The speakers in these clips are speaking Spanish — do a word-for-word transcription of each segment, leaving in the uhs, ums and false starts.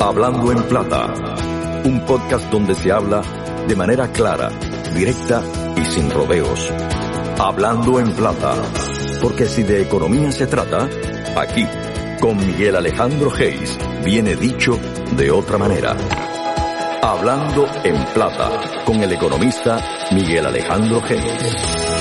Hablando en Plata, un podcast donde se habla de manera clara, directa y sin rodeos. Hablando en Plata, porque si de economía se trata, aquí, con Miguel Alejandro Geis, viene dicho de otra manera. Hablando en Plata, con el economista Miguel Alejandro Geis.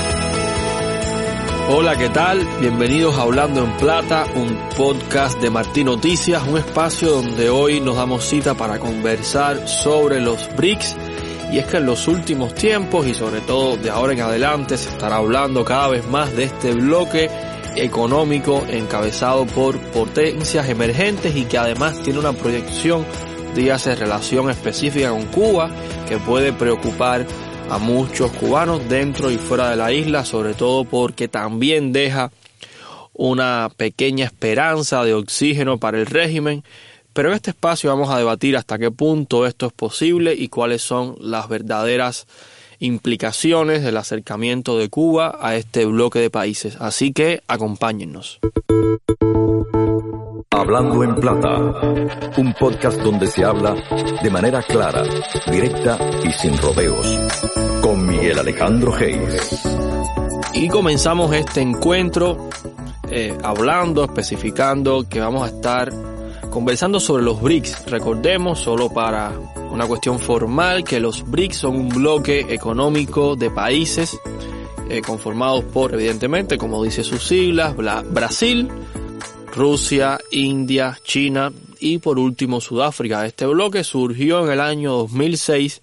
Hola, ¿qué tal? Bienvenidos a Hablando en Plata, un podcast de Martín Noticias, un espacio donde hoy nos damos cita para conversar sobre los B R I C S. Y es que en los últimos tiempos, y sobre todo de ahora en adelante, se estará hablando cada vez más de este bloque económico encabezado por potencias emergentes y que además tiene una proyección, dígase, relación específica con Cuba, que puede preocupar a muchos cubanos dentro y fuera de la isla, sobre todo porque también deja una pequeña esperanza de oxígeno para el régimen. Pero en este espacio vamos a debatir hasta qué punto esto es posible y cuáles son las verdaderas implicaciones del acercamiento de Cuba a este bloque de países. Así que acompáñennos. Hablando en Plata, un podcast donde se habla de manera clara, directa y sin rodeos, con Miguel Alejandro Geis. Y comenzamos este encuentro eh, hablando, especificando que vamos a estar conversando sobre los B R I C S. Recordemos, solo para una cuestión formal, que los B R I C S son un bloque económico de países eh, conformados por, evidentemente, como dice sus siglas, Brasil, Rusia, India, China y por último Sudáfrica. Este bloque surgió en el año dos mil seis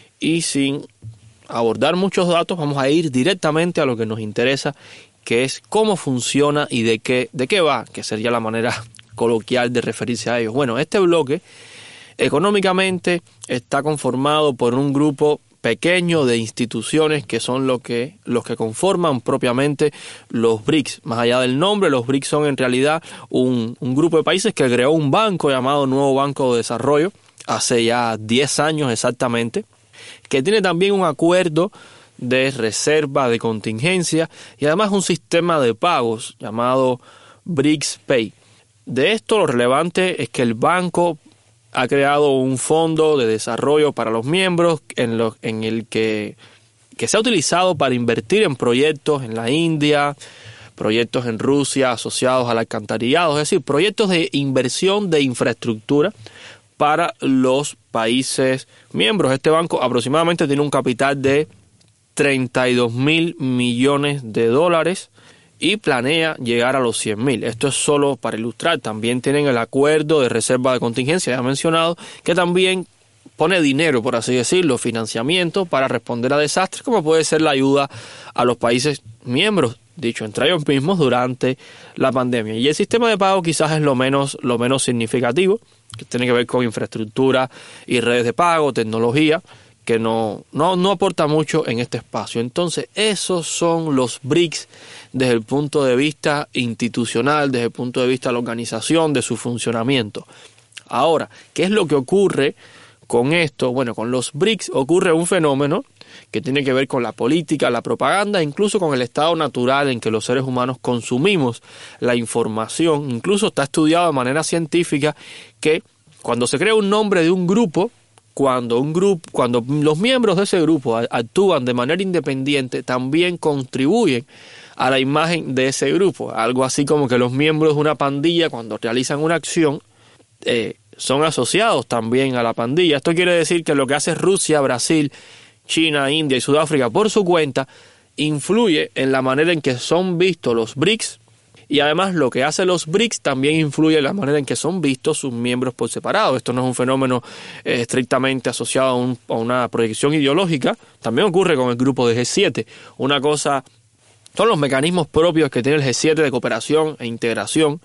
y sin abordar muchos datos vamos a ir directamente a lo que nos interesa, que es cómo funciona y de qué, de qué va, que sería la manera coloquial de referirse a ellos. Bueno, este bloque económicamente está conformado por un grupo pequeño de instituciones que son lo que, los que conforman propiamente los B R I C S. Más allá del nombre, los B R I C S son en realidad un, un grupo de países que creó un banco llamado Nuevo Banco de Desarrollo hace ya diez años exactamente, que tiene también un acuerdo de reserva de contingencia y además un sistema de pagos llamado B R I C S Pay. De esto lo relevante es que el banco ha creado un fondo de desarrollo para los miembros en, lo, en el que, que se ha utilizado para invertir en proyectos en la India, proyectos en Rusia asociados al alcantarillado, es decir, proyectos de inversión de infraestructura para los países miembros. Este banco aproximadamente tiene un capital de treinta y dos mil millones de dólares y planea llegar a los cien mil. Esto es solo para ilustrar. También tienen el acuerdo de reserva de contingencia, ya mencionado, que también pone dinero, por así decirlo, financiamiento para responder a desastres, como puede ser la ayuda a los países miembros, dicho entre ellos mismos, durante la pandemia. Y el sistema de pago quizás es lo menos, lo menos significativo, que tiene que ver con infraestructura y redes de pago, tecnología, que no, no, no aporta mucho en este espacio. Entonces, esos son los B R I C S desde el punto de vista institucional, desde el punto de vista de la organización, de su funcionamiento. Ahora, ¿qué es lo que ocurre con esto? Bueno, con los B R I C S ocurre un fenómeno que tiene que ver con la política, la propaganda, incluso con el estado natural en que los seres humanos consumimos la información. Incluso está estudiado de manera científica que cuando se crea un nombre de un grupo, Cuando un grupo, cuando los miembros de ese grupo actúan de manera independiente, también contribuyen a la imagen de ese grupo. Algo así como que los miembros de una pandilla, cuando realizan una acción, eh, son asociados también a la pandilla. Esto quiere decir que lo que hace Rusia, Brasil, China, India y Sudáfrica por su cuenta influye en la manera en que son vistos los B R I C S. Y además lo que hacen los B R I C S también influye en la manera en que son vistos sus miembros por separado. Esto no es un fenómeno eh, estrictamente asociado a, un, a una proyección ideológica. También ocurre con el grupo de G siete. Una cosa son los mecanismos propios que tiene el G siete de cooperación e integración.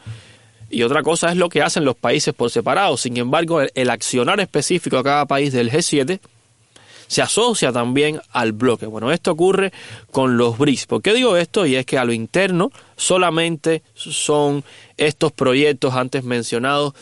Y otra cosa es lo que hacen los países por separado. Sin embargo, el, el accionar específico de cada país del G siete se asocia también al bloque. Bueno, esto ocurre con los B R I C S. ¿Por qué digo esto? Y es que a lo interno solamente son estos proyectos antes mencionados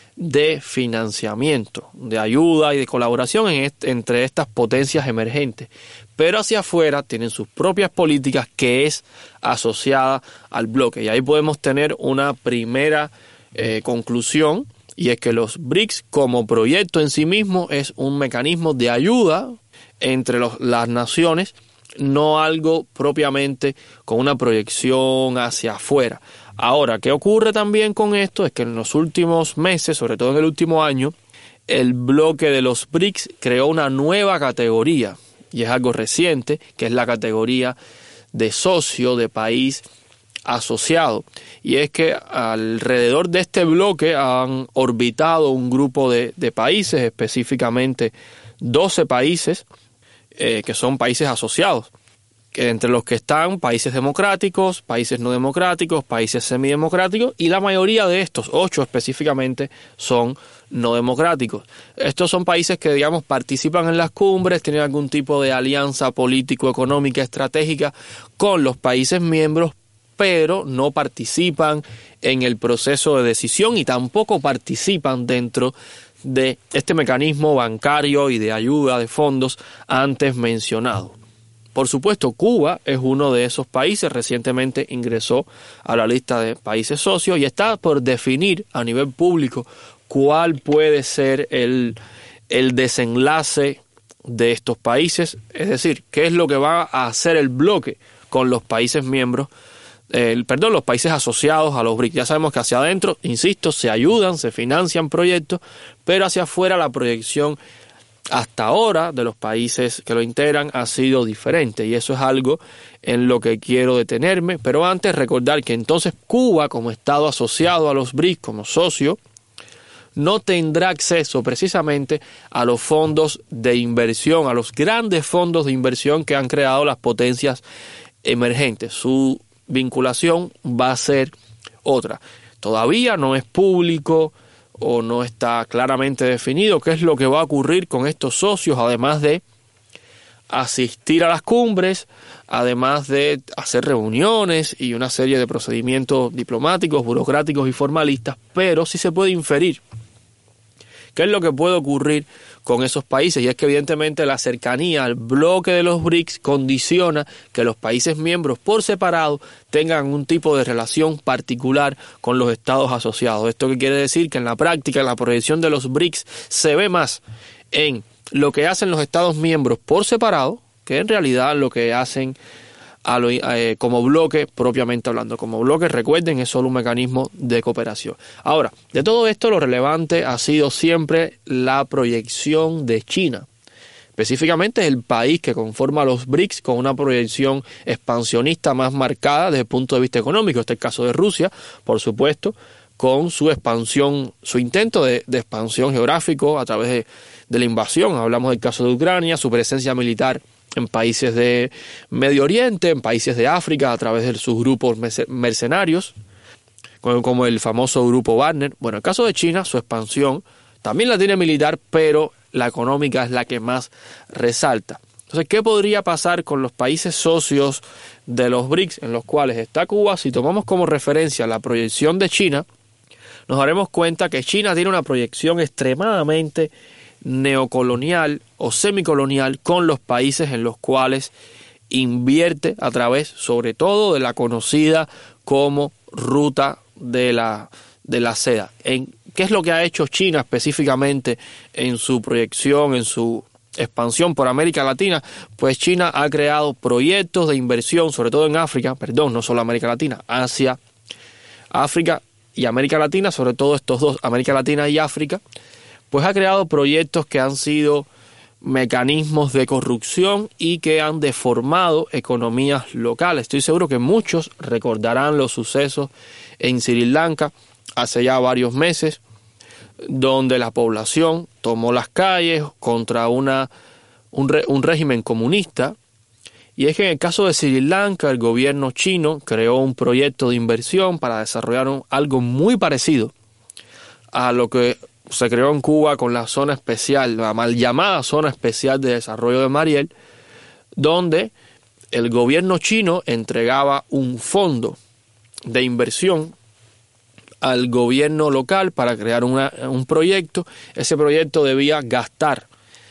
de financiamiento, de ayuda y de colaboración en este, entre estas potencias emergentes. Pero hacia afuera tienen sus propias políticas que es asociada al bloque. Y ahí podemos tener una primera eh, conclusión y es que los BRICS como proyecto en sí mismo es un mecanismo de ayuda entre los, las naciones, no algo propiamente con una proyección hacia afuera. Ahora, ¿qué ocurre también con esto? Es que en los últimos meses, sobre todo en el último año, el bloque de los BRICS creó una nueva categoría, y es algo reciente, que es la categoría de socio, de país asociado. Y es que alrededor de este bloque han orbitado un grupo de, de países, específicamente doce países, eh, que son países asociados, que entre los que están países democráticos, países no democráticos, países semidemocráticos, y la mayoría de estos, ocho específicamente, son no democráticos. Estos son países que, digamos, participan en las cumbres, tienen algún tipo de alianza político-económica estratégica con los países miembros, pero no participan en el proceso de decisión y tampoco participan dentro de este mecanismo bancario y de ayuda de fondos antes mencionado. Por supuesto, Cuba es uno de esos países, recientemente ingresó a la lista de países socios y está por definir a nivel público cuál puede ser el, el desenlace de estos países, es decir, qué es lo que va a hacer el bloque con los países miembros, eh, perdón, los países asociados a los BRICS. Ya sabemos que hacia adentro, insisto, se ayudan, se financian proyectos, pero hacia afuera la proyección hasta ahora de los países que lo integran ha sido diferente, y eso es algo en lo que quiero detenerme. Pero antes recordar que entonces Cuba, como estado asociado a los BRICS, como socio, no tendrá acceso precisamente a los fondos de inversión, a los grandes fondos de inversión que han creado las potencias emergentes. Su vinculación va a ser otra. Todavía no es público o no está claramente definido qué es lo que va a ocurrir con estos socios, además de asistir a las cumbres, además de hacer reuniones y una serie de procedimientos diplomáticos, burocráticos y formalistas, pero sí se puede inferir qué es lo que puede ocurrir con esos países, y es que evidentemente la cercanía al bloque de los BRICS condiciona que los países miembros por separado tengan un tipo de relación particular con los estados asociados. ¿Esto qué quiere decir? Que en la práctica la proyección de los BRICS se ve más en lo que hacen los estados miembros por separado que en realidad lo que hacen a lo, eh, como bloque propiamente hablando. Como bloque, recuerden, es solo un mecanismo de cooperación. Ahora, de todo esto lo relevante ha sido siempre la proyección de China. Específicamente es el país que conforma los BRICS con una proyección expansionista más marcada desde el punto de vista económico. Este es el caso de Rusia, por supuesto, con su expansión, su intento de, de expansión geográfico a través de, de la invasión. Hablamos del caso de Ucrania, su presencia militar en países de Medio Oriente, en países de África, a través de sus grupos mercenarios, como el famoso grupo Wagner. Bueno, en el caso de China, su expansión también la tiene militar, pero la económica es la que más resalta. Entonces, ¿qué podría pasar con los países socios de los BRICS, en los cuales está Cuba? Si tomamos como referencia la proyección de China, nos daremos cuenta que China tiene una proyección extremadamente neocolonial o semicolonial con los países en los cuales invierte a través, sobre todo, de la conocida como ruta de la, de la seda. En, ¿Qué es lo que ha hecho China específicamente en su proyección, en su expansión por América Latina? Pues China ha creado proyectos de inversión, sobre todo en África, perdón, no solo América Latina, Asia, África y América Latina, sobre todo estos dos, América Latina y África, pues ha creado proyectos que han sido mecanismos de corrupción y que han deformado economías locales. Estoy seguro que muchos recordarán los sucesos en Sri Lanka hace ya varios meses, donde la población tomó las calles contra una, un, re, un régimen comunista. Y es que en el caso de Sri Lanka, el gobierno chino creó un proyecto de inversión para desarrollar un, algo muy parecido a lo que se creó en Cuba con la zona especial, la mal llamada zona especial de desarrollo de Mariel, donde el gobierno chino entregaba un fondo de inversión al gobierno local para crear una, un proyecto. Ese proyecto debía gastar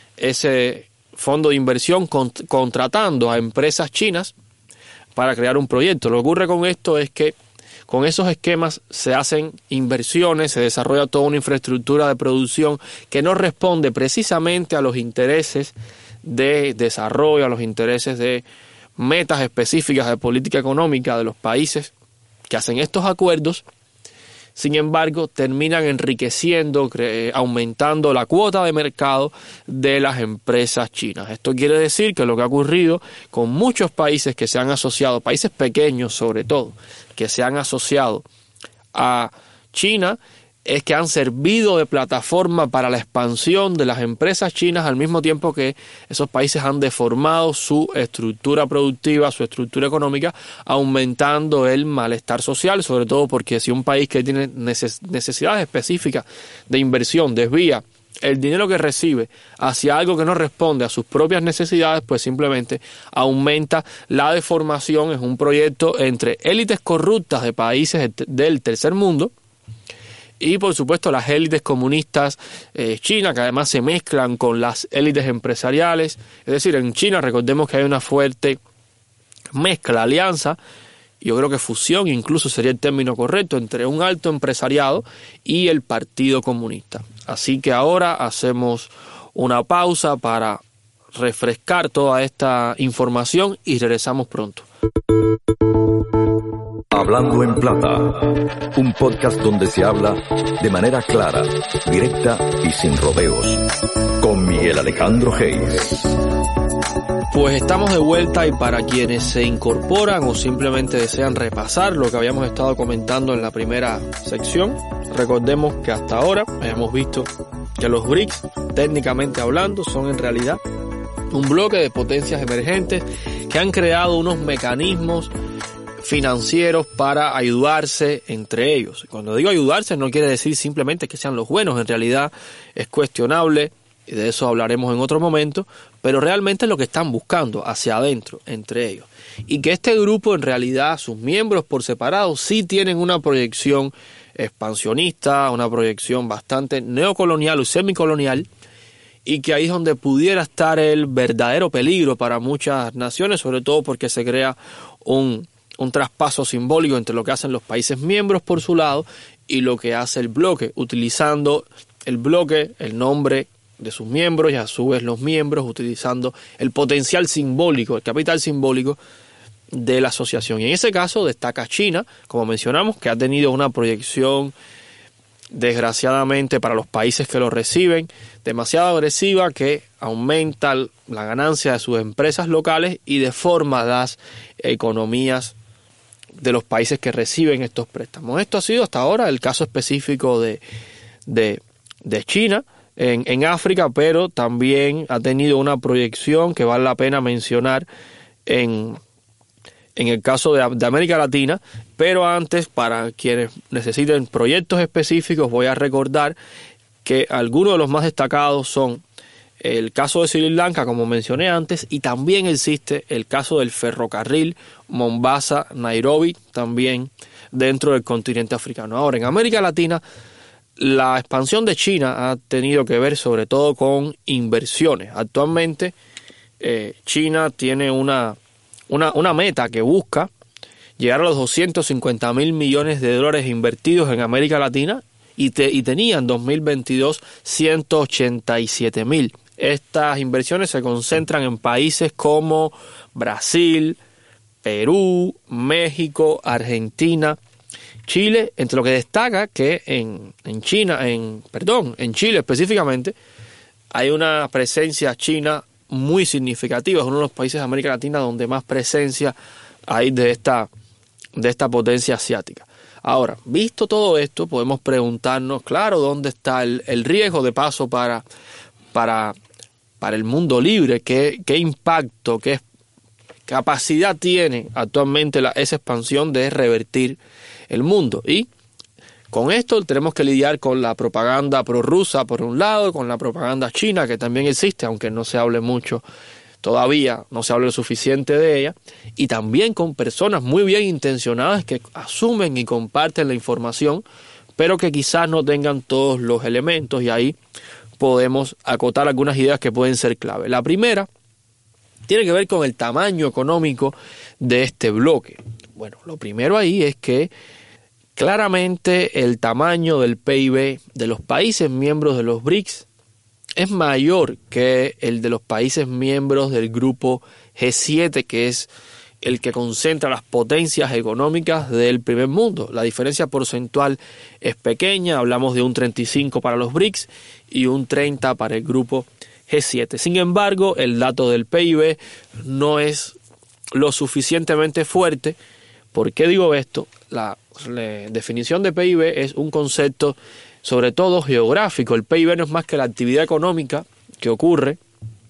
ese fondo de inversión cont- contratando a empresas chinas para crear un proyecto. Lo que ocurre con esto es que con esos esquemas se hacen inversiones, se desarrolla toda una infraestructura de producción que no responde precisamente a los intereses de desarrollo, a los intereses de metas específicas de política económica de los países que hacen estos acuerdos. Sin embargo, terminan enriqueciendo, cre- aumentando la cuota de mercado de las empresas chinas. Esto quiere decir que lo que ha ocurrido con muchos países que se han asociado, países pequeños sobre todo, que se han asociado a China, es que han servido de plataforma para la expansión de las empresas chinas al mismo tiempo que esos países han deformado su estructura productiva, su estructura económica, aumentando el malestar social, sobre todo porque si un país que tiene neces- necesidades específicas de inversión desvía el dinero que recibe hacia algo que no responde a sus propias necesidades, pues simplemente aumenta la deformación. Es un proyecto entre élites corruptas de países del tercer mundo y por supuesto las élites comunistas eh, chinas, que además se mezclan con las élites empresariales. Es decir, en China recordemos que hay una fuerte mezcla, alianza, yo creo que fusión incluso sería el término correcto, entre un alto empresariado y el Partido Comunista. Así que ahora hacemos una pausa para refrescar toda esta información y regresamos pronto. Hablando en Plata, un podcast donde se habla de manera clara, directa y sin rodeos, con Miguel Alejandro Hayes. Pues estamos de vuelta y para quienes se incorporan o simplemente desean repasar lo que habíamos estado comentando en la primera sección, recordemos que hasta ahora habíamos visto que los BRICS, técnicamente hablando, son en realidad un bloque de potencias emergentes que han creado unos mecanismos financieros para ayudarse entre ellos. Cuando digo ayudarse no quiere decir simplemente que sean los buenos, en realidad es cuestionable, y de eso hablaremos en otro momento, pero realmente es lo que están buscando hacia adentro, entre ellos. Y que este grupo en realidad, sus miembros por separado, sí tienen una proyección expansionista, una proyección bastante neocolonial o semicolonial, y que ahí es donde pudiera estar el verdadero peligro para muchas naciones, sobre todo porque se crea un un traspaso simbólico entre lo que hacen los países miembros por su lado y lo que hace el bloque, utilizando el bloque, el nombre de sus miembros y a su vez los miembros, utilizando el potencial simbólico, el capital simbólico de la asociación. Y en ese caso destaca China, como mencionamos, que ha tenido una proyección, desgraciadamente para los países que lo reciben, demasiado agresiva, que aumenta la ganancia de sus empresas locales y deforma las economías de los países que reciben estos préstamos. Esto ha sido hasta ahora el caso específico de, de, de China en, en África, pero también ha tenido una proyección que vale la pena mencionar en, en el caso de, de América Latina. Pero antes, para quienes necesiten proyectos específicos, voy a recordar que algunos de los más destacados son el caso de Sri Lanka, como mencioné antes, y también existe el caso del ferrocarril Mombasa-Nairobi, también dentro del continente africano. Ahora, en América Latina, la expansión de China ha tenido que ver sobre todo con inversiones. Actualmente, eh, China tiene una, una, una meta que busca llegar a los doscientos cincuenta mil millones de dólares invertidos en América Latina y, te, y tenía en dos mil veintidós ciento ochenta y siete mil. Estas inversiones se concentran en países como Brasil, Perú, México, Argentina, Chile, entre lo que destaca que en, en China, en perdón, en Chile específicamente, hay una presencia china muy significativa. Es uno de los países de América Latina donde más presencia hay de esta, de esta potencia asiática. Ahora, visto todo esto, podemos preguntarnos, claro, ¿dónde está el, el riesgo de paso para, para, para el mundo libre? ¿Qué, qué impacto, qué capacidad tiene actualmente la, esa expansión de revertir el mundo? Y con esto tenemos que lidiar con la propaganda prorrusa por un lado, con la propaganda china que también existe, aunque no se hable mucho todavía, no se hable lo suficiente de ella, y también con personas muy bien intencionadas que asumen y comparten la información, pero que quizás no tengan todos los elementos, y ahí podemos acotar algunas ideas que pueden ser clave. La primera tiene que ver con el tamaño económico de este bloque. Bueno, lo primero ahí es que Claramente el tamaño del P I B de los países miembros de los BRICS es mayor que el de los países miembros del grupo G siete, que es el que concentra las potencias económicas del primer mundo. La diferencia porcentual es pequeña, hablamos de un treinta y cinco para los BRICS y un treinta para el grupo G siete. Sin embargo, el dato del P I B no es lo suficientemente fuerte. ¿Por qué digo esto? La, la definición de P I B es un concepto sobre todo geográfico. El P I B no es más que la actividad económica que ocurre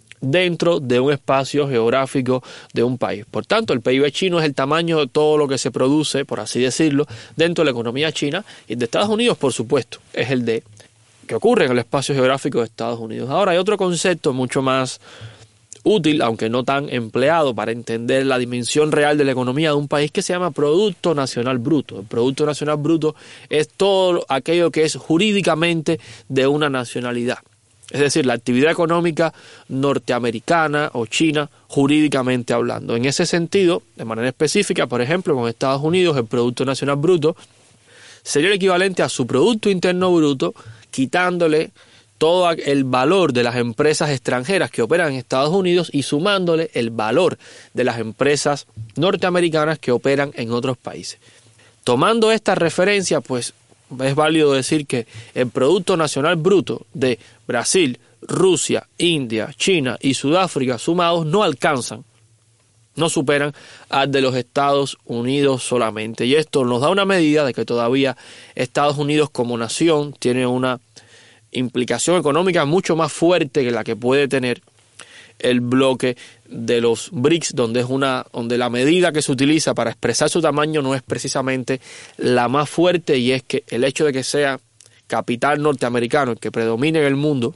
dentro de un espacio geográfico de un país. Por tanto, el P I B chino es el tamaño de todo lo que se produce, por así decirlo, dentro de la economía china, y el de Estados Unidos, por supuesto, es el de que ocurre en el espacio geográfico de Estados Unidos. Ahora, hay otro concepto mucho más útil, aunque no tan empleado, para entender la dimensión real de la economía de un país, que se llama Producto Nacional Bruto. El Producto Nacional Bruto es todo aquello que es jurídicamente de una nacionalidad. Es decir, la actividad económica norteamericana o china, jurídicamente hablando. En ese sentido, de manera específica, por ejemplo, con Estados Unidos, el Producto Nacional Bruto sería el equivalente a su Producto Interno Bruto, quitándole todo el valor de las empresas extranjeras que operan en Estados Unidos y sumándole el valor de las empresas norteamericanas que operan en otros países. Tomando esta referencia, pues es válido decir que el Producto Nacional Bruto de Brasil, Rusia, India, China y Sudáfrica sumados no alcanzan, no superan al de los Estados Unidos solamente. Y esto nos da una medida de que todavía Estados Unidos como nación tiene una implicación económica mucho más fuerte que la que puede tener el bloque de los BRICS, donde es una, donde la medida que se utiliza para expresar su tamaño no es precisamente la más fuerte, y es que el hecho de que sea capital norteamericano el que predomine en el mundo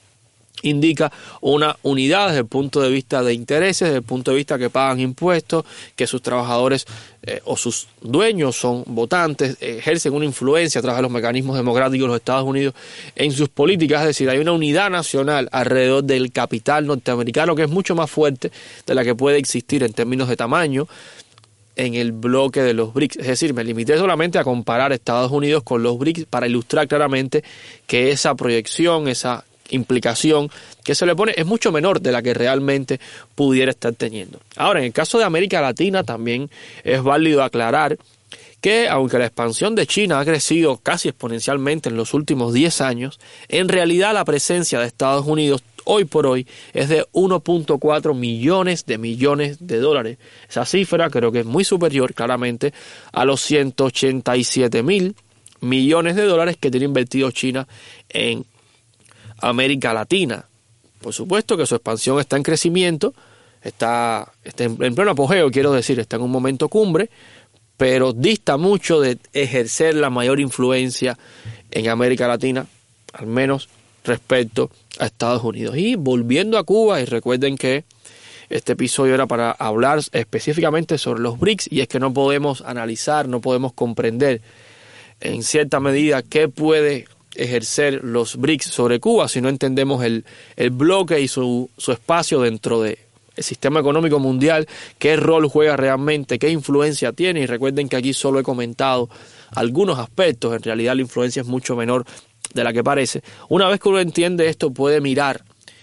indica una unidad desde el punto de vista de intereses, desde el punto de vista que pagan impuestos, que sus trabajadores eh, o sus dueños son votantes, ejercen una influencia a través de los mecanismos democráticos de los Estados Unidos en sus políticas. Es decir, hay una unidad nacional alrededor del capital norteamericano que es mucho más fuerte de la que puede existir en términos de tamaño en el bloque de los BRICS. Es decir, me limité solamente a comparar Estados Unidos con los BRICS para ilustrar claramente que esa proyección, esa implicación que se le pone es mucho menor de la que realmente pudiera estar teniendo. Ahora, en el caso de América Latina también es válido aclarar que aunque la expansión de China ha crecido casi exponencialmente en los últimos diez años, en realidad la presencia de Estados Unidos hoy por hoy es de uno punto cuatro millones de millones de dólares. Esa cifra creo que es muy superior claramente a los ciento ochenta y siete mil millones de dólares que tiene invertido China en América Latina. Por supuesto que su expansión está en crecimiento, está, está en, en pleno apogeo, quiero decir, está en un momento cumbre, pero dista mucho de ejercer la mayor influencia en América Latina, al menos respecto a Estados Unidos. Y volviendo a Cuba, y recuerden que este episodio era para hablar específicamente sobre los BRICS, y es que no podemos analizar, no podemos comprender en cierta medida qué puede ejercer los BRICS sobre Cuba si no entendemos el, el bloque y su, su espacio dentro del sistema económico mundial, qué rol juega realmente, qué influencia tiene. Y recuerden que aquí solo he comentado algunos aspectos, en realidad la influencia es mucho menor de la que parece. Una vez que uno entiende esto, puede mirar,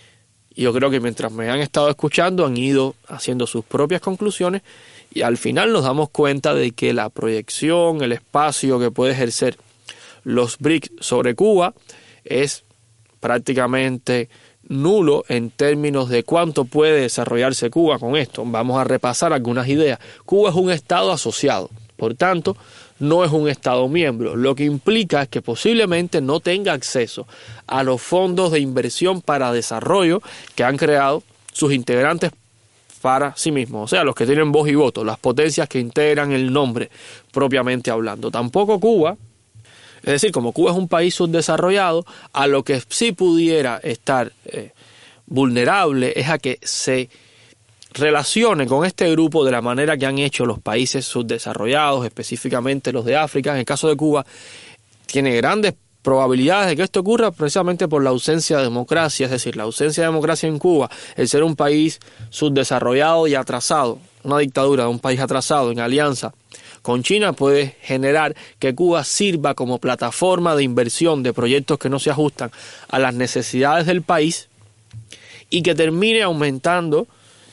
y yo creo que mientras me han estado escuchando han ido haciendo sus propias conclusiones, y al final nos damos cuenta de que la proyección, el espacio que puede ejercer los BRICS sobre Cuba es prácticamente nulo en términos de cuánto puede desarrollarse Cuba con esto. Vamos a repasar algunas ideas. Cuba es un estado asociado, por tanto, no es un estado miembro, lo que implica es que posiblemente no tenga acceso a los fondos de inversión para desarrollo que han creado sus integrantes para sí mismos, o sea, los que tienen voz y voto, las potencias que integran el nombre propiamente hablando. Tampoco Cuba, es decir, como Cuba es un país subdesarrollado, a lo que sí pudiera estar eh, vulnerable es a que se relacione con este grupo de la manera que han hecho los países subdesarrollados, específicamente los de África. En el caso de Cuba, tiene grandes probabilidades de que esto ocurra precisamente por la ausencia de democracia, es decir, la ausencia de democracia en Cuba, el ser un país subdesarrollado y atrasado, una dictadura de un país atrasado en alianza con China puede generar que Cuba sirva como plataforma de inversión de proyectos que no se ajustan a las necesidades del país y que termine aumentando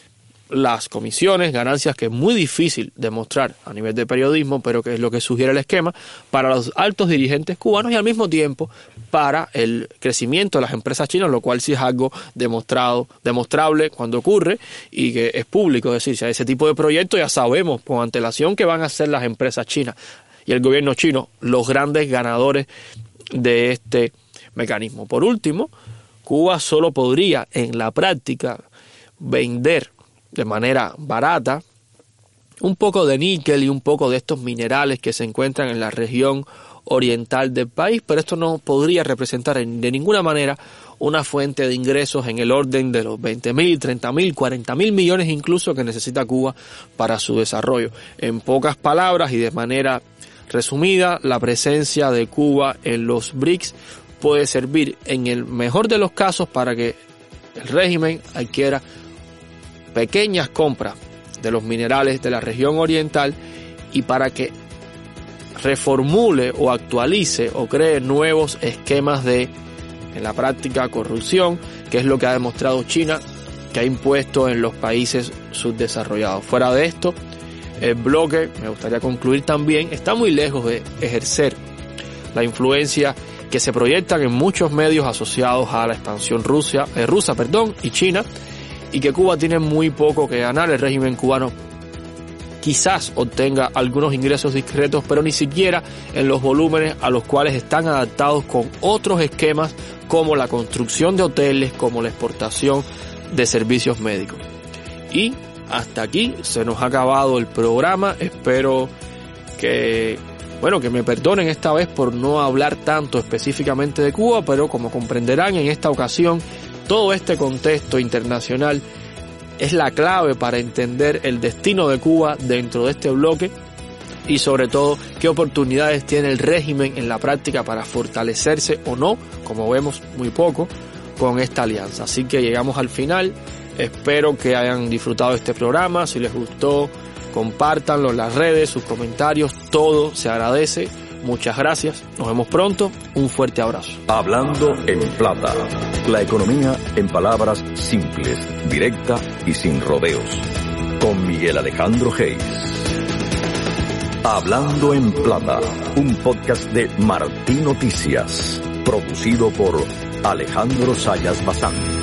las comisiones, ganancias que es muy difícil demostrar a nivel de periodismo, pero que es lo que sugiere el esquema, para los altos dirigentes cubanos y al mismo tiempo para el crecimiento de las empresas chinas, lo cual sí es algo demostrado, demostrable cuando ocurre y que es público. Es decir, si hay ese tipo de proyectos ya sabemos con antelación que van a ser las empresas chinas y el gobierno chino los grandes ganadores de este mecanismo. Por último, Cuba solo podría en la práctica vender de manera barata un poco de níquel y un poco de estos minerales que se encuentran en la región oriental del país, pero esto no podría representar en, de ninguna manera una fuente de ingresos en el orden de los veinte mil, treinta mil, cuarenta mil millones incluso que necesita Cuba para su desarrollo. En pocas palabras y de manera resumida, la presencia de Cuba en los BRICS puede servir en el mejor de los casos para que el régimen adquiera pequeñas compras de los minerales de la región oriental y para que reformule o actualice o cree nuevos esquemas de, en la práctica, corrupción, que es lo que ha demostrado China, que ha impuesto en los países subdesarrollados. Fuera de esto, el bloque, me gustaría concluir también, está muy lejos de ejercer la influencia que se proyectan en muchos medios asociados a la expansión Rusia, eh, rusa perdón, y China, y que Cuba tiene muy poco que ganar. El régimen cubano quizás obtenga algunos ingresos discretos, pero ni siquiera en los volúmenes a los cuales están adaptados con otros esquemas como la construcción de hoteles, como la exportación de servicios médicos. Y hasta aquí se nos ha acabado el programa. Espero que, bueno, que me perdonen esta vez por no hablar tanto específicamente de Cuba, pero como comprenderán en esta ocasión, todo este contexto internacional es la clave para entender el destino de Cuba dentro de este bloque y sobre todo qué oportunidades tiene el régimen en la práctica para fortalecerse o no, como vemos muy poco, con esta alianza. Así que llegamos al final. Espero que hayan disfrutado este programa. Si les gustó, compártanlo en las redes, sus comentarios, todo se agradece. Muchas gracias, nos vemos pronto, un fuerte abrazo. Hablando en plata, la economía en palabras simples, directa y sin rodeos, con Miguel Alejandro Hayes. Hablando en plata, un podcast de Martí Noticias, producido por Alejandro Sayas Bazán.